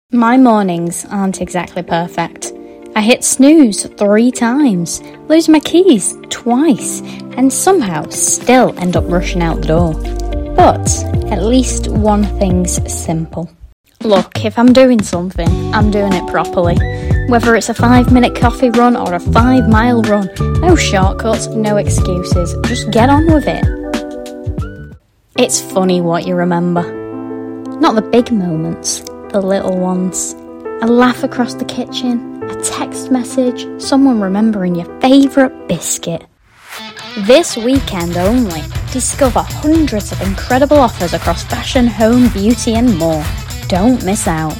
My mornings aren't exactly perfect. I hit snooze 3 times, lose my keys twice, and somehow still end up rushing out the door. But at least one thing's simple. Look, if I'm doing something, I'm doing it properly. Whether it's a 5-minute coffee run or a 5-mile run, no shortcuts, no excuses, just get on with it. It's funny what you remember. Not the big moments, the little ones. A laugh across the kitchen, a text message, someone remembering your favourite biscuit. This weekend only, discover hundreds of incredible offers across fashion, home, beauty and more. Don't miss out.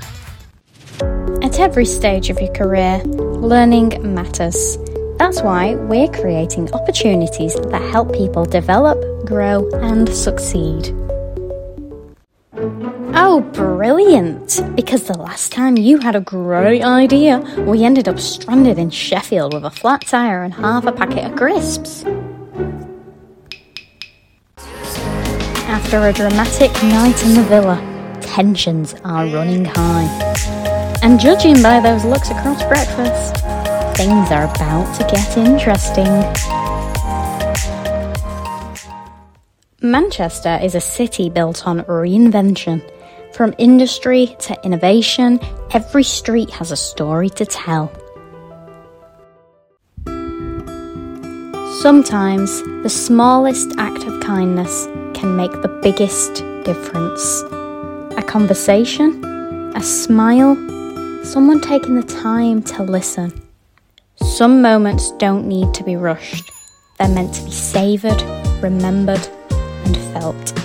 At every stage of your career, learning matters. That's why we're creating opportunities that help people develop, grow and succeed. Oh, brilliant! Because the last time you had a great idea, we ended up stranded in Sheffield with a flat tyre and half a packet of crisps. After a dramatic night in the villa, tensions are running high. And judging by those looks across breakfast, things are about to get interesting. Manchester is a city built on reinvention. From industry to innovation, every street has a story to tell. Sometimes, the smallest act of kindness can make the biggest difference. A conversation, a smile, someone taking the time to listen. Some moments don't need to be rushed. They're meant to be savoured, remembered, and felt.